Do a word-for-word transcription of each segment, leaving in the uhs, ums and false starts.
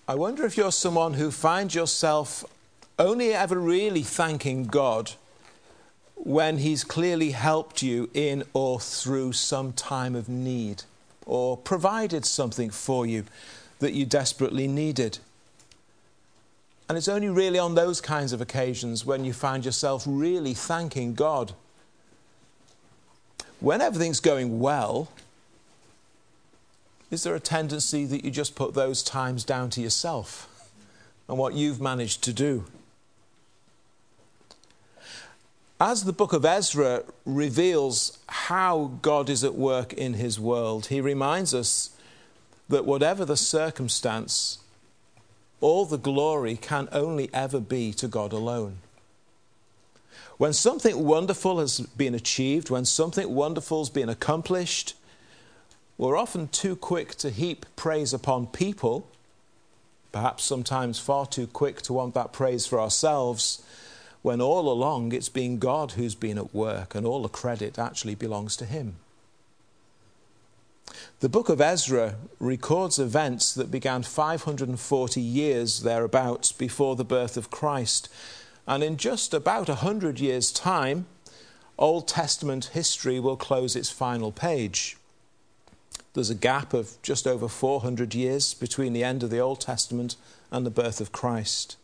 I wonder if you're someone who finds yourself only ever really thanking God when he's clearly helped you in or through some time of need, or provided something for you that you desperately needed. And it's only really on those kinds of occasions when you find yourself really thanking God. When everything's going well, is there a tendency that you just put those times down to yourself and what you've managed to do? As the book of Ezra reveals how God is at work in his world, he reminds us that whatever the circumstance, all the glory can only ever be to God alone. When something wonderful has been achieved, when something wonderful has been accomplished, we're often too quick to heap praise upon people, perhaps sometimes far too quick to want that praise for ourselves, when all along it's been God who's been at work and all the credit actually belongs to him. The book of Ezra records events that began five hundred forty years thereabouts before the birth of Christ. And in just about one hundred years' time, Old Testament history will close its final page. There's a gap of just over four hundred years between the end of the Old Testament and the birth of Christ.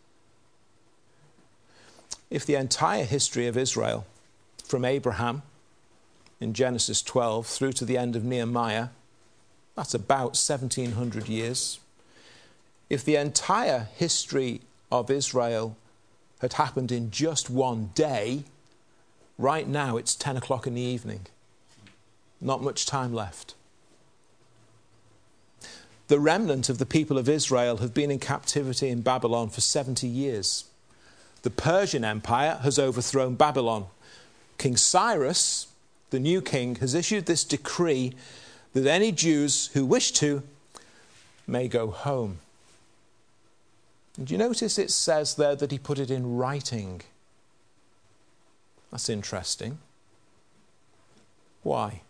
If the entire history of Israel, from Abraham in Genesis twelve through to the end of Nehemiah, that's about seventeen hundred years. If the entire history of Israel had happened in just one day, right now it's ten o'clock in the evening. Not much time left. The remnant of the people of Israel have been in captivity in Babylon for seventy years. The Persian Empire has overthrown Babylon. King Cyrus, the new king, has issued this decree that any Jews who wish to may go home. And you notice it says there that he put it in writing. That's interesting. Why?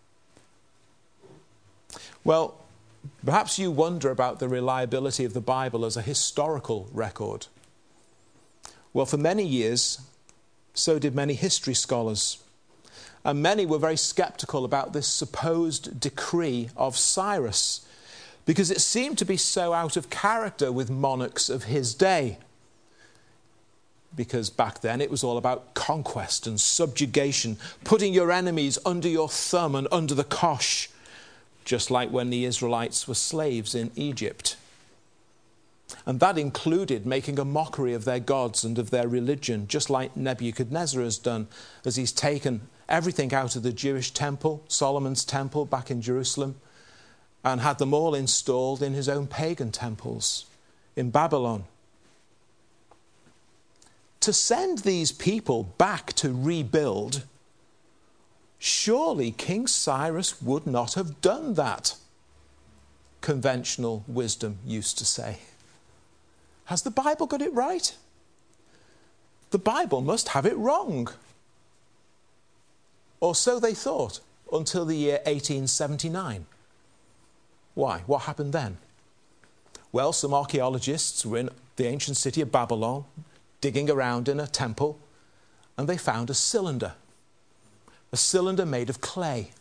Well, perhaps you wonder about the reliability of the Bible as a historical record. Well, for many years, so did many history scholars. And many were very skeptical about this supposed decree of Cyrus, because it seemed to be so out of character with monarchs of his day. Because back then it was all about conquest and subjugation, putting your enemies under your thumb and under the cosh, just like when the Israelites were slaves in Egypt. And that included making a mockery of their gods and of their religion, just like Nebuchadnezzar has done, as he's taken everything out of the Jewish temple, Solomon's temple back in Jerusalem, and had them all installed in his own pagan temples in Babylon. To send these people back to rebuild, surely King Cyrus would not have done that, conventional wisdom used to say. Has the Bible got it right? The Bible must have it wrong. Or so they thought until the year eighteen seventy-nine. Why? What happened then? Well, some archaeologists were in the ancient city of Babylon, digging around in a temple, and they found a cylinder. A cylinder made of clay.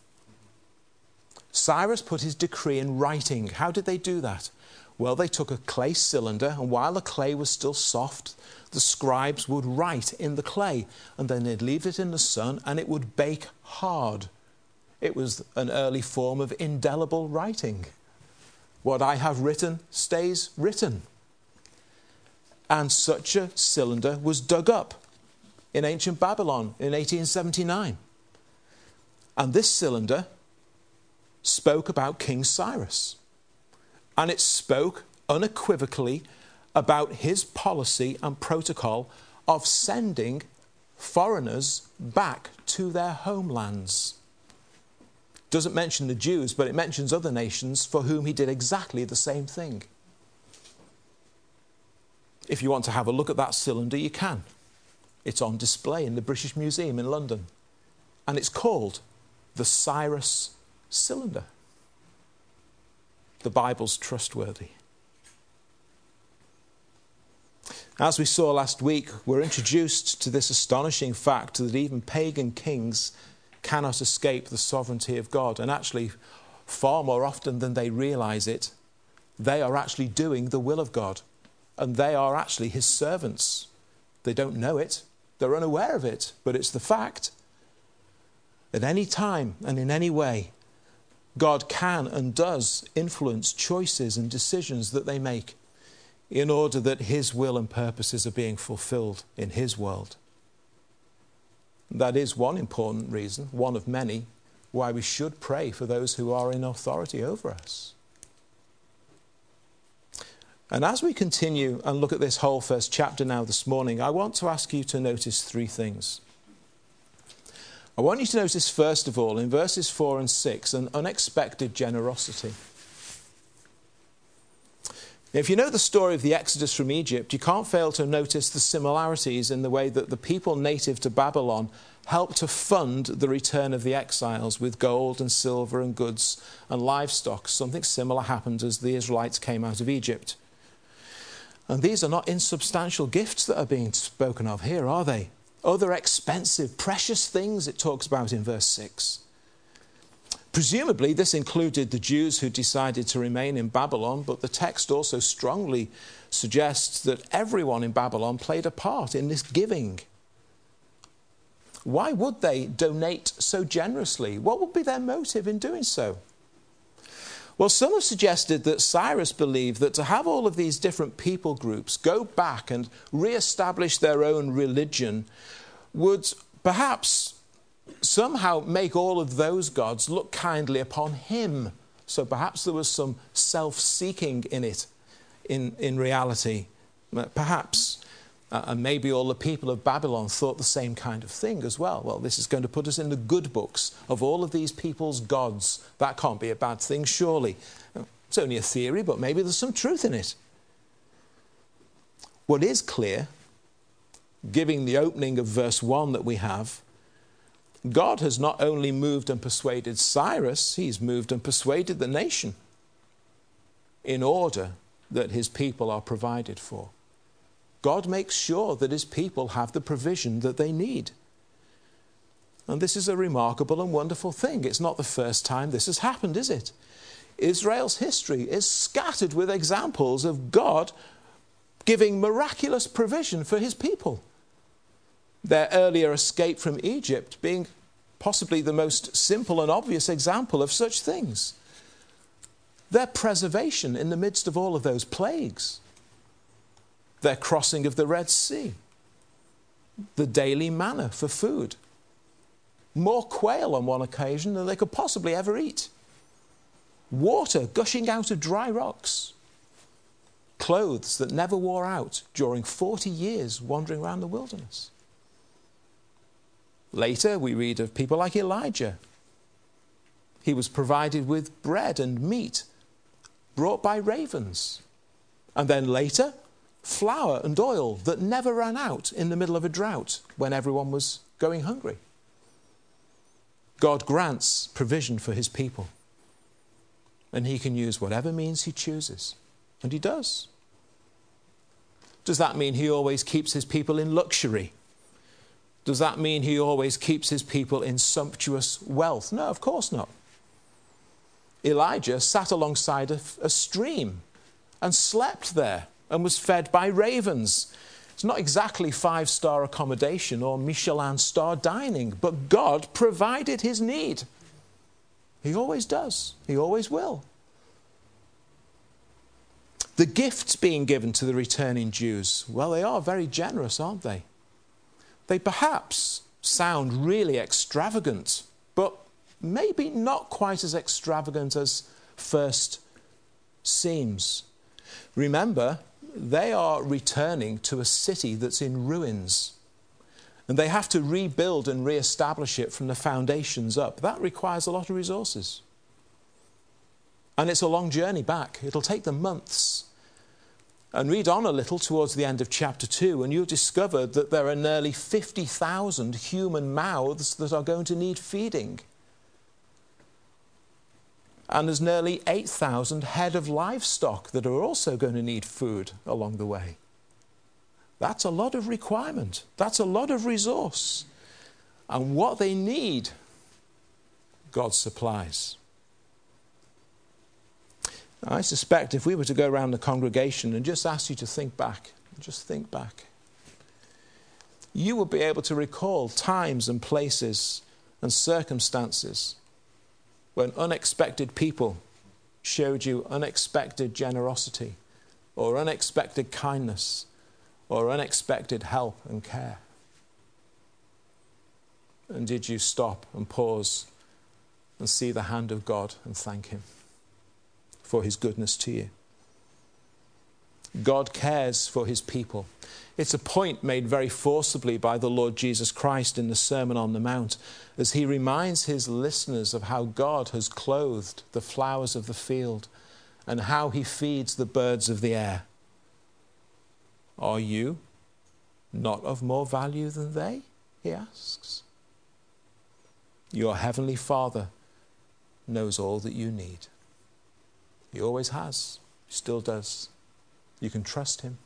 Cyrus put his decree in writing. How did they do that? Well, they took a clay cylinder, and while the clay was still soft, the scribes would write in the clay, and then they'd leave it in the sun, and it would bake hard. It was an early form of indelible writing. What I have written stays written. And such a cylinder was dug up in ancient Babylon in eighteen seventy-nine. And this cylinder spoke about King Cyrus. And it spoke unequivocally about his policy and protocol of sending foreigners back to their homelands. Doesn't mention the Jews, but it mentions other nations for whom he did exactly the same thing. If you want to have a look at that cylinder, you can. It's on display in the British Museum in London. And it's called the Cyrus Cylinder. The Bible's trustworthy. As we saw last week, we're introduced to this astonishing fact that even pagan kings cannot escape the sovereignty of God. And actually, far more often than they realize it, they are actually doing the will of God. And they are actually his servants. They don't know it. They're unaware of it, but it's the fact. At any time and in any way, God can and does influence choices and decisions that they make in order that his will and purposes are being fulfilled in his world. That is one important reason, one of many, why we should pray for those who are in authority over us. And as we continue and look at this whole first chapter now this morning, I want to ask you to notice three things. I want you to notice, first of all, in verses four and six, an unexpected generosity. If you know the story of the Exodus from Egypt, you can't fail to notice the similarities in the way that the people native to Babylon helped to fund the return of the exiles with gold and silver and goods and livestock. Something similar happened as the Israelites came out of Egypt. And these are not insubstantial gifts that are being spoken of here, are they? Other expensive, precious things it talks about in verse six. Presumably this included the Jews who decided to remain in Babylon, but the text also strongly suggests that everyone in Babylon played a part in this giving. Why would they donate so generously? What would be their motive in doing so? Well, some have suggested that Cyrus believed that to have all of these different people groups go back and re-establish their own religion would perhaps somehow make all of those gods look kindly upon him. So perhaps there was some self-seeking in it, in, in reality. Perhaps, uh, and maybe all the people of Babylon thought the same kind of thing as well. Well, this is going to put us in the good books of all of these people's gods. That can't be a bad thing, surely. It's only a theory, but maybe there's some truth in it. What is clear, giving the opening of verse one that we have, God has not only moved and persuaded Cyrus, he's moved and persuaded the nation in order that his people are provided for. God makes sure that his people have the provision that they need. And this is a remarkable and wonderful thing. It's not the first time this has happened, is it? Israel's history is scattered with examples of God giving miraculous provision for his people. Their earlier escape from Egypt being possibly the most simple and obvious example of such things. Their preservation in the midst of all of those plagues. Their crossing of the Red Sea. The daily manna for food. More quail on one occasion than they could possibly ever eat. Water gushing out of dry rocks. Clothes that never wore out during forty years wandering around the wilderness. Later, we read of people like Elijah. He was provided with bread and meat brought by ravens. And then later, flour and oil that never ran out in the middle of a drought when everyone was going hungry. God grants provision for his people. And he can use whatever means he chooses. And he does. Does that mean he always keeps his people in luxury? Does that mean he always keeps his people in sumptuous wealth? No, of course not. Elijah sat alongside a, a stream and slept there and was fed by ravens. It's not exactly five-star accommodation or Michelin star dining, but God provided his need. He always does. He always will. The gifts being given to the returning Jews, well, they are very generous, aren't they? They perhaps sound really extravagant, but maybe not quite as extravagant as first seems. Remember, they are returning to a city that's in ruins, and they have to rebuild and re-establish it from the foundations up. That requires a lot of resources. And it's a long journey back. It'll take them months. And read on a little towards the end of chapter two, and you'll discover that there are nearly fifty thousand human mouths that are going to need feeding. And there's nearly eight thousand head of livestock that are also going to need food along the way. That's a lot of requirement. That's a lot of resource. And what they need, God supplies. I suspect if we were to go around the congregation and just ask you to think back, just think back, you would be able to recall times and places and circumstances when unexpected people showed you unexpected generosity or unexpected kindness or unexpected help and care. And did you stop and pause and see the hand of God and thank him for his goodness to you? God cares for his people. It's a point made very forcibly by the Lord Jesus Christ in the Sermon on the Mount as he reminds his listeners of how God has clothed the flowers of the field and how he feeds the birds of the air. Are you not of more value than they? He asks. Your heavenly Father knows all that you need. He always has. He still does. You can trust him.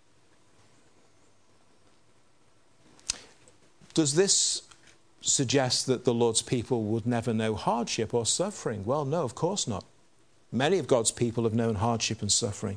Does this suggest that the Lord's people would never know hardship or suffering? Well, no, of course not. Many of God's people have known hardship and suffering.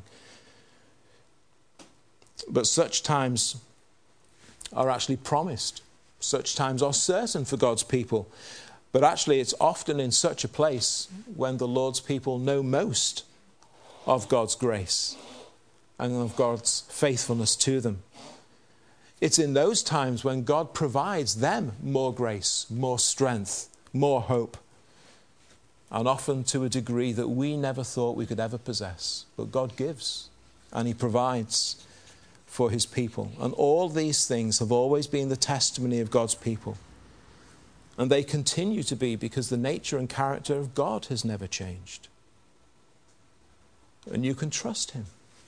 But such times are actually promised. Such times are certain for God's people. But actually it's often in such a place when the Lord's people know most of God's grace and of God's faithfulness to them. It's in those times when God provides them more grace, more strength, more hope, and often to a degree that we never thought we could ever possess. But God gives and he provides for his people. And all these things have always been the testimony of God's people. And they continue to be because the nature and character of God has never changed. And you can trust him.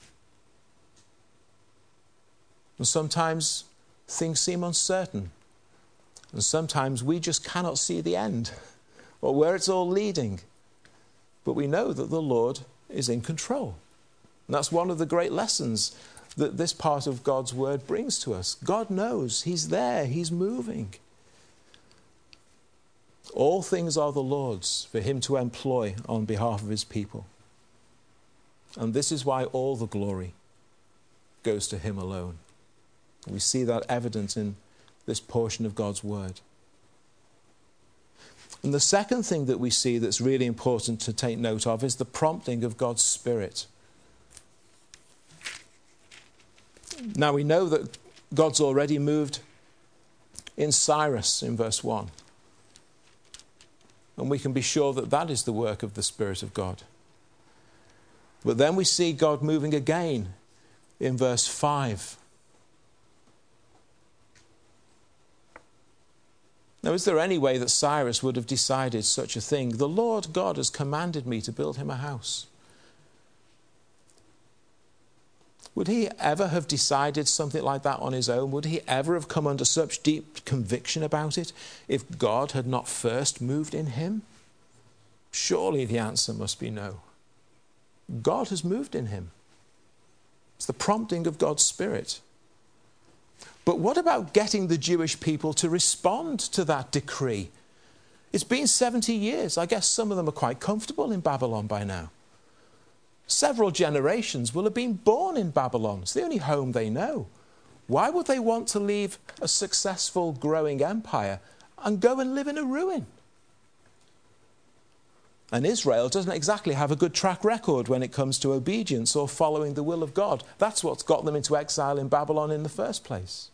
And sometimes things seem uncertain. And sometimes we just cannot see the end or where it's all leading. But we know that the Lord is in control. And that's one of the great lessons that this part of God's word brings to us. God knows. He's there. He's moving. All things are the Lord's for him to employ on behalf of his people. And this is why all the glory goes to him alone. We see that evident in this portion of God's word. And the second thing that we see that's really important to take note of is the prompting of God's Spirit. Now we know that God's already moved in Cyrus in verse one. And we can be sure that that is the work of the Spirit of God. But then we see God moving again in verse five. Now, is there any way that Cyrus would have decided such a thing? The Lord God has commanded me to build him a house. Would he ever have decided something like that on his own? Would he ever have come under such deep conviction about it if God had not first moved in him? Surely the answer must be no. God has moved in him. It's the prompting of God's Spirit. But what about getting the Jewish people to respond to that decree? It's been seventy years. I guess some of them are quite comfortable in Babylon by now. Several generations will have been born in Babylon. It's the only home they know. Why would they want to leave a successful, growing empire and go and live in a ruin? And Israel doesn't exactly have a good track record when it comes to obedience or following the will of God. That's what's got them into exile in Babylon in the first place.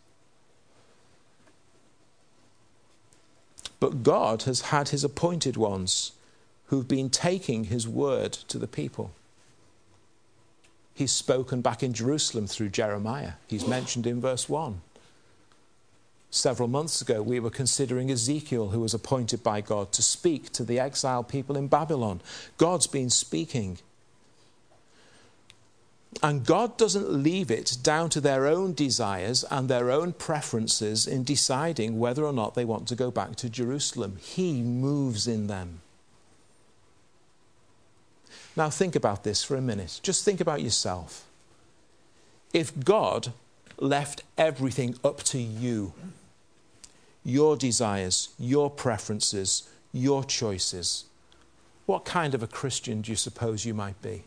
But God has had his appointed ones who've been taking his word to the people. He's spoken back in Jerusalem through Jeremiah. He's mentioned in verse one. Several months ago, we were considering Ezekiel, who was appointed by God to speak to the exiled people in Babylon. God's been speaking. And God doesn't leave it down to their own desires and their own preferences in deciding whether or not they want to go back to Jerusalem. He moves in them. Now think about this for a minute. Just think about yourself. If God left everything up to you. Your desires, your preferences, your choices. What kind of a Christian do you suppose you might be?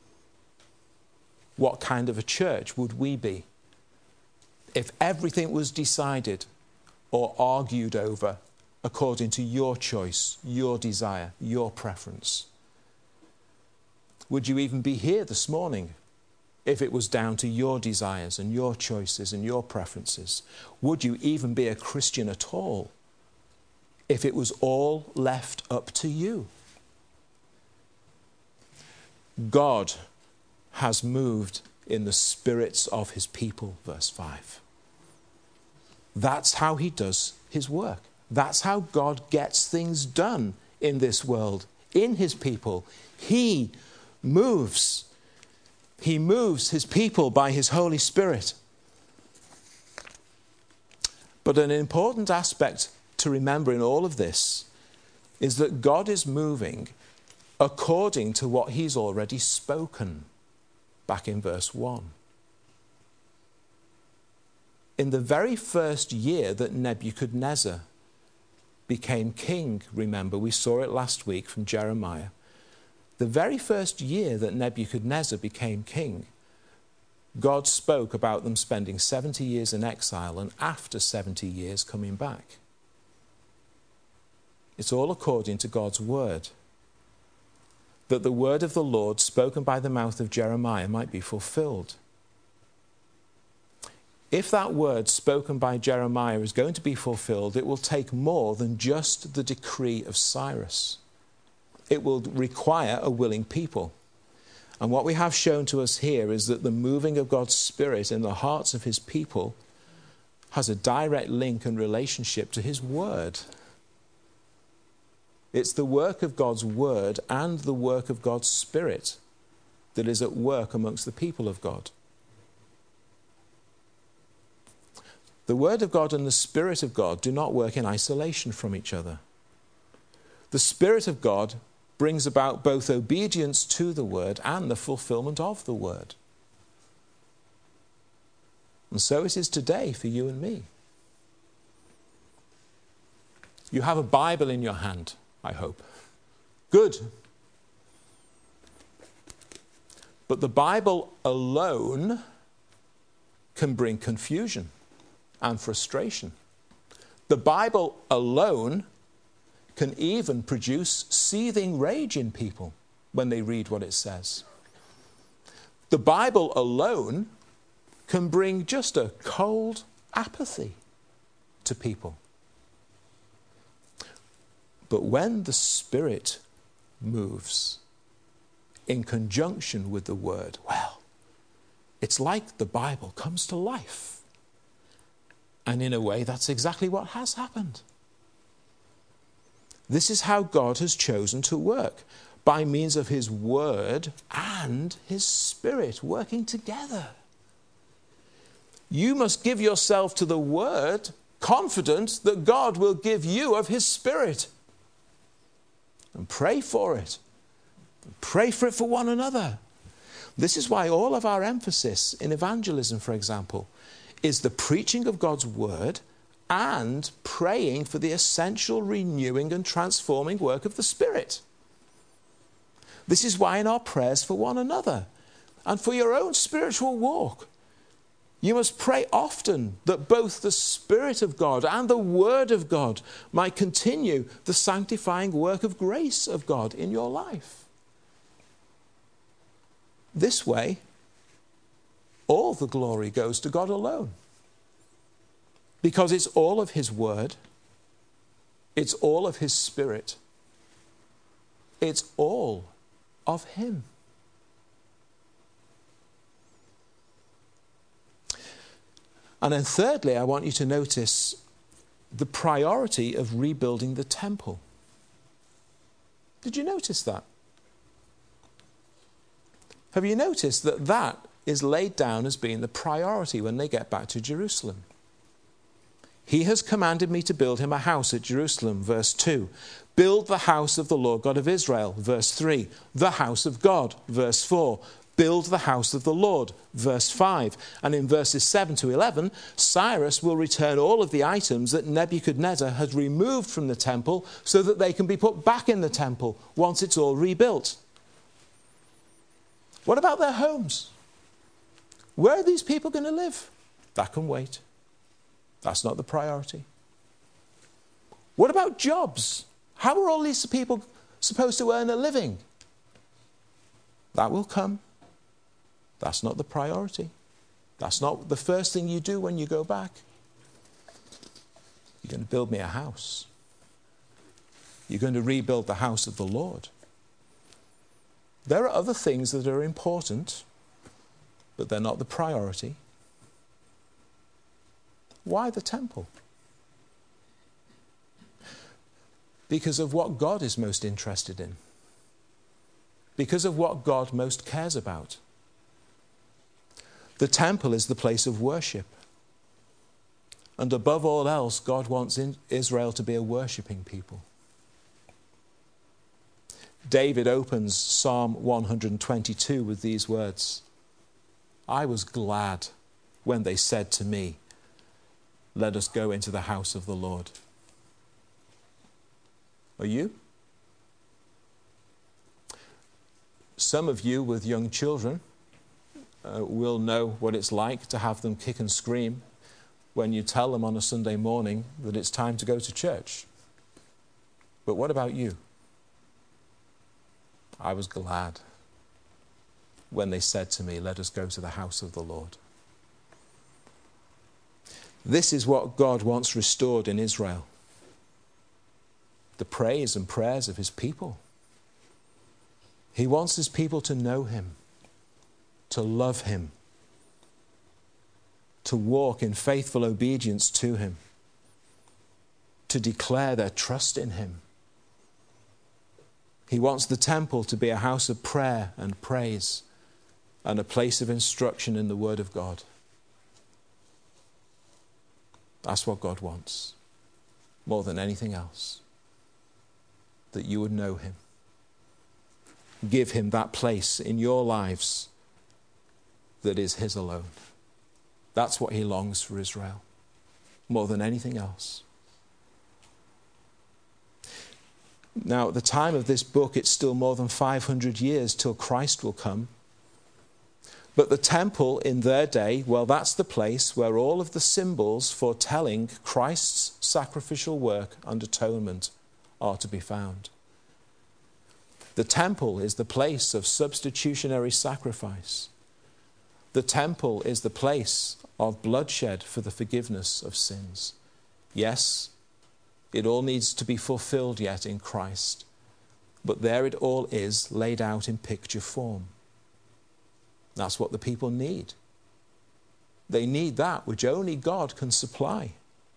What kind of a church would we be if everything was decided or argued over according to your choice, your desire, your preference? Would you even be here this morning if it was down to your desires and your choices and your preferences? Would you even be a Christian at all if it was all left up to you? God has moved in the spirits of his people, verse five. That's how he does his work. That's how God gets things done in this world, in his people. He moves. He moves his people by his Holy Spirit. But an important aspect to remember in all of this is that God is moving according to what he's already spoken, back in verse one. In the very first year that Nebuchadnezzar became king, remember, we saw it last week from Jeremiah, the very first year that Nebuchadnezzar became king, God spoke about them spending seventy years in exile and after seventy years coming back. It's all according to God's word, that the word of the Lord spoken by the mouth of Jeremiah might be fulfilled. If that word spoken by Jeremiah is going to be fulfilled, it will take more than just the decree of Cyrus. It will require a willing people. And what we have shown to us here is that the moving of God's Spirit in the hearts of his people has a direct link and relationship to his word. It's the work of God's word and the work of God's Spirit that is at work amongst the people of God. The word of God and the Spirit of God do not work in isolation from each other. The Spirit of God brings about both obedience to the word and the fulfillment of the word. And so it is today for you and me. You have a Bible in your hand, I hope. Good. But the Bible alone can bring confusion and frustration. The Bible alone can even produce seething rage in people when they read what it says. The Bible alone can bring just a cold apathy to people. But when the Spirit moves in conjunction with the Word, well, it's like the Bible comes to life. And in a way, that's exactly what has happened. This is how God has chosen to work, by means of his Word and his Spirit working together. You must give yourself to the Word, confident that God will give you of his Spirit. And pray for it. Pray for it for one another. This is why all of our emphasis in evangelism, for example, is the preaching of God's word and praying for the essential renewing and transforming work of the Spirit. This is why in our prayers for one another and for your own spiritual walk, you must pray often that both the Spirit of God and the Word of God might continue the sanctifying work of grace of God in your life. This way, all the glory goes to God alone. Because it's all of his Word, it's all of his Spirit, it's all of him. And then thirdly, I want you to notice the priority of rebuilding the temple. Did you notice that? Have you noticed that that is laid down as being the priority when they get back to Jerusalem? He has commanded me to build him a house at Jerusalem, verse two. Build the house of the Lord God of Israel, verse three. The house of God, verse four. build the house of the Lord. Verse five. And in verses seven to eleven, Cyrus will return all of the items that Nebuchadnezzar has removed from the temple so that they can be put back in the temple once it's all rebuilt. What about their homes? Where are these people going to live? That can wait. That's not the priority. What about jobs? How are all these people supposed to earn a living? That will come. That's not the priority. That's not the first thing you do when you go back. You're going to build me a house. You're going to rebuild the house of the Lord. There are other things that are important, but they're not the priority. Why the temple? Because of what God is most interested in. Because of what God most cares about. The temple is the place of worship. And above all else, God wants Israel to be a worshipping people. David opens Psalm one twenty-two with these words. I was glad when they said to me, let us go into the house of the Lord. Are you? Some of you with young children uh, will know what it's like to have them kick and scream when you tell them on a Sunday morning that it's time to go to church. But what about you? I was glad when they said to me, let us go to the house of the Lord. This is what God wants restored in Israel. The praise and prayers of his people. He wants his people to know him, to love him, to walk in faithful obedience to him, to declare their trust in him. He wants the temple to be a house of prayer and praise and a place of instruction in the Word of God. That's what God wants, more than anything else. That you would know him. Give him that place in your lives that is his alone. That's what he longs for Israel, more than anything else. Now, at the time of this book, it's still more than five hundred years till Christ will come. But the temple in their day, well, that's the place where all of the symbols foretelling Christ's sacrificial work and atonement are to be found. The temple is the place of substitutionary sacrifice. The temple is the place of bloodshed for the forgiveness of sins. Yes, it all needs to be fulfilled yet in Christ, but there it all is laid out in picture form. That's what the people need. They need that which only God can supply.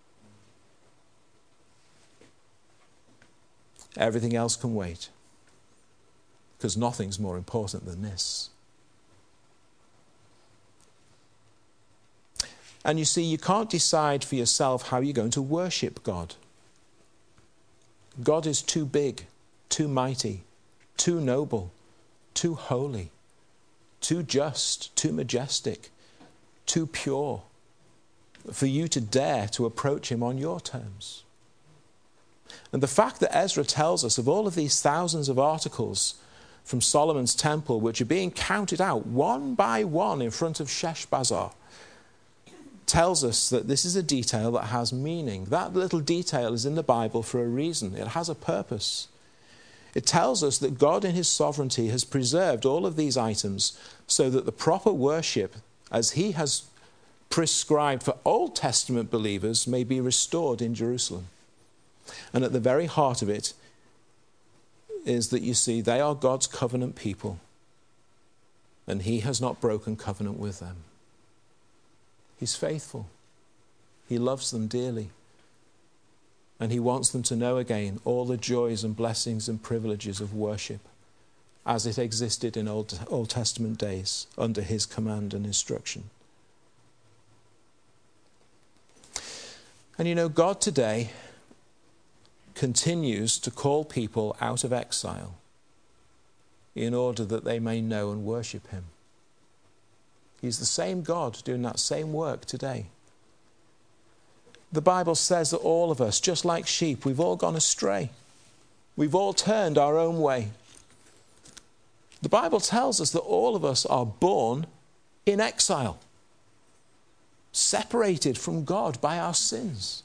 Everything else can wait, because nothing's more important than this. And you see, you can't decide for yourself how you're going to worship God. God is too big, too mighty, too noble, too holy, too just, too majestic, too pure for you to dare to approach him on your terms. And the fact that Ezra tells us of all of these thousands of articles from Solomon's temple which are being counted out one by one in front of Sheshbazzar tells us that this is a detail that has meaning. That little detail is in the Bible for a reason. It has a purpose. It tells us that God in his sovereignty has preserved all of these items so that the proper worship, as he has prescribed for Old Testament believers, may be restored in Jerusalem. And at the very heart of it is that, you see, they are God's covenant people, and he has not broken covenant with them. He's faithful. He loves them dearly. And he wants them to know again all the joys and blessings and privileges of worship as it existed in Old, Old Testament days under his command and instruction. And you know, God today continues to call people out of exile in order that they may know and worship him. He's the same God doing that same work today. The Bible says that all of us, just like sheep, we've all gone astray. We've all turned our own way. The Bible tells us that all of us are born in exile, separated from God by our sins.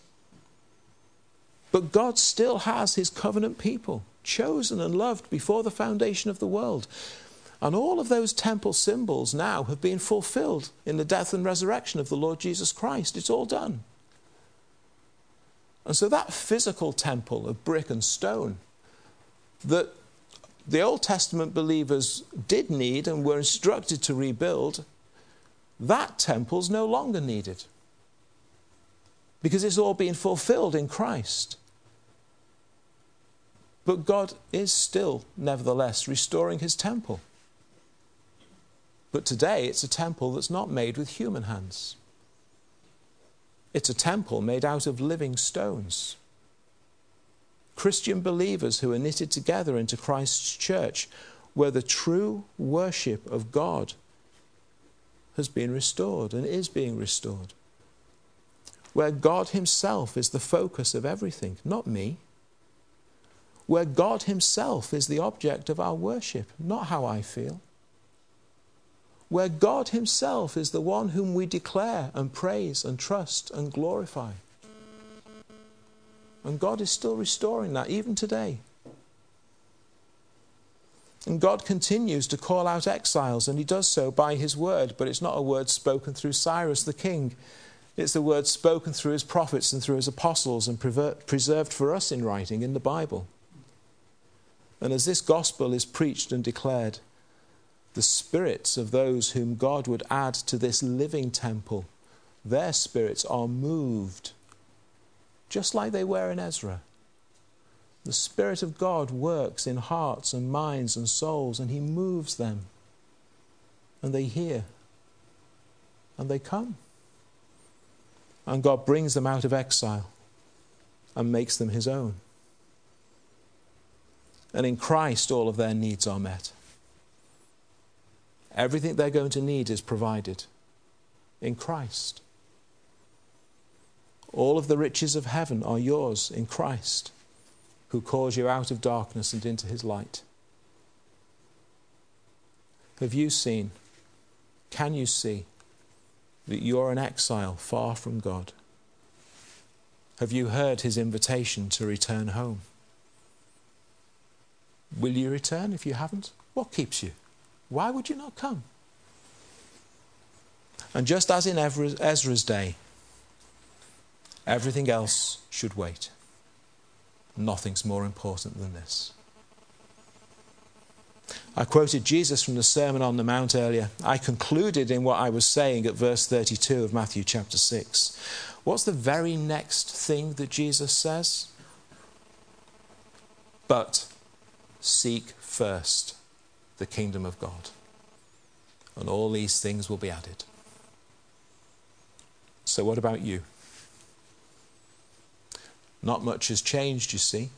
But God still has his covenant people, chosen and loved before the foundation of the world. And all of those temple symbols now have been fulfilled in the death and resurrection of the Lord Jesus Christ. It's all done. And so that physical temple of brick and stone that the Old Testament believers did need and were instructed to rebuild, that temple's no longer needed, because it's all been fulfilled in Christ. But God is still, nevertheless, restoring his temple. But today it's a temple that's not made with human hands. It's a temple made out of living stones. Christian believers who are knitted together into Christ's church, where the true worship of God has been restored and is being restored. Where God himself is the focus of everything, not me. Where God himself is the object of our worship, not how I feel. Where God himself is the one whom we declare and praise and trust and glorify. And God is still restoring that even today. And God continues to call out exiles, and he does so by his word, but it's not a word spoken through Cyrus the king. It's a word spoken through his prophets and through his apostles and preserved for us in writing in the Bible. And as this gospel is preached and declared, the spirits of those whom God would add to this living temple, their spirits are moved, just like they were in Ezra. The Spirit of God works in hearts and minds and souls, and he moves them. And they hear. And they come. And God brings them out of exile and makes them his own. And in Christ, all of their needs are met. Everything they're going to need is provided in Christ. All of the riches of heaven are yours in Christ, who calls you out of darkness and into his light. Have you seen, can you see, that you're an exile far from God? Have you heard his invitation to return home? Will you return if you haven't? What keeps you? Why would you not come? And just as in Ezra's day, everything else should wait. Nothing's more important than this. I quoted Jesus from the Sermon on the Mount earlier. I concluded in what I was saying at verse thirty-two of Matthew chapter six. What's the very next thing that Jesus says? But seek first the kingdom of God, and all these things will be added. So what about you? Not much has changed, you see.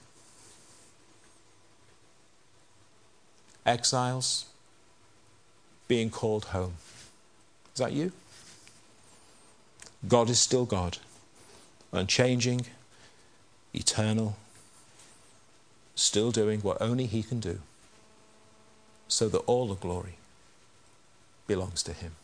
Exiles being called home. Is that you? God is still God, unchanging, eternal, still doing what only he can do, so that all the glory belongs to him.